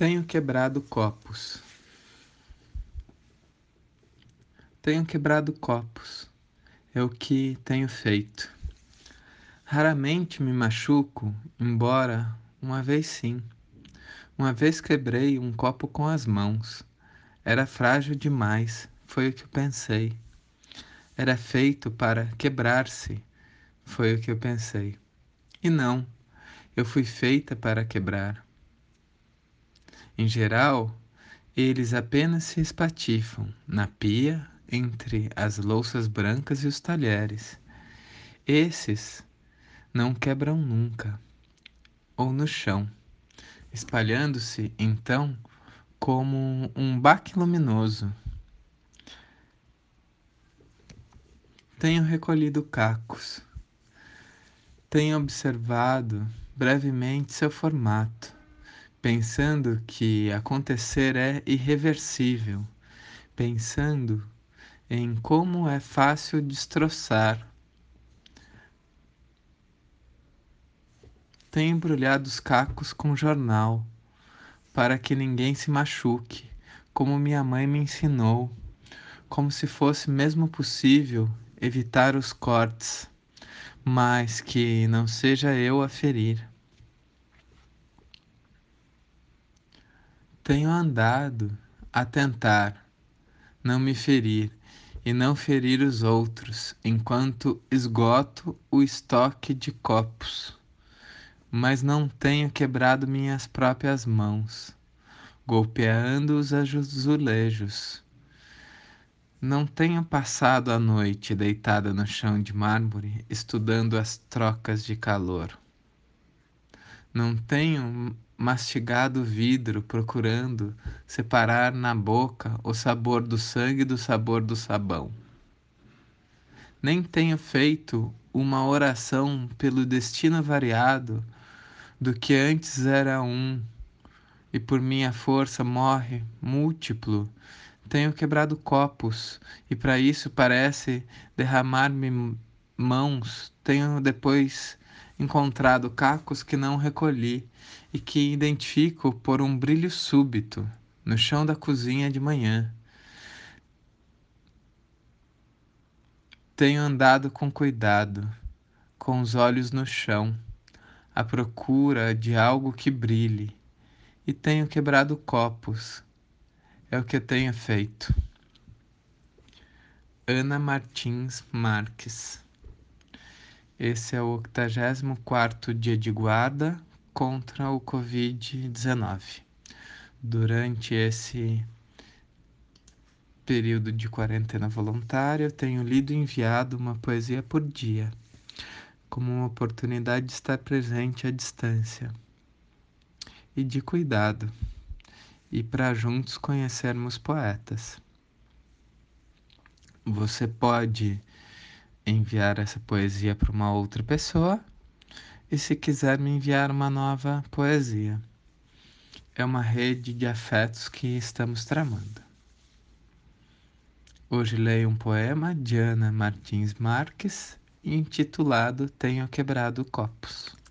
Tenho quebrado copos. Tenho quebrado copos. É o que tenho feito. Raramente me machuco, embora uma vez sim. Uma vez quebrei um copo com as mãos. Era frágil demais, foi o que eu pensei. Era feito para quebrar-se, foi o que eu pensei. E não, eu fui feita para quebrar. Em geral, eles apenas se espatifam na pia, entre as louças brancas e os talheres. Esses não quebram nunca, ou no chão, espalhando-se então como um baque luminoso. Tenho recolhido cacos, tenho observado brevemente seu formato, pensando que acontecer é irreversível, pensando em como é fácil destroçar. Tenho embrulhado os cacos com jornal, para que ninguém se machuque, como minha mãe me ensinou, como se fosse mesmo possível evitar os cortes, mas que não seja eu a ferir. Tenho andado a tentar não me ferir e não ferir os outros, enquanto esgoto o estoque de copos, mas não tenho quebrado minhas próprias mãos, golpeando os azulejos. Não tenho passado a noite deitada no chão de mármore, estudando as trocas de calor. Não tenho mastigado o vidro, procurando separar na boca o sabor do sangue do sabor do sabão. Nem tenho feito uma oração pelo destino variado do que antes era um, e por minha força morre múltiplo. Tenho quebrado copos, e para isso parece derramar-me mãos. Tenho depois encontrado cacos que não recolhi e que identifico por um brilho súbito no chão da cozinha de manhã. Tenho andado com cuidado, com os olhos no chão, à procura de algo que brilhe, e tenho quebrado copos. É o que eu tenho feito. Ana Martins Marques. Esse é o 84º dia de guarda contra o Covid-19. Durante esse período de quarentena voluntária, eu tenho lido e enviado uma poesia por dia, como uma oportunidade de estar presente à distância e de cuidado, e para juntos conhecermos poetas. Você pode enviar essa poesia para uma outra pessoa, e se quiser me enviar uma nova poesia. É uma rede de afetos que estamos tramando. Hoje leio um poema de Ana Martins Marques, intitulado Tenho Quebrado Copos.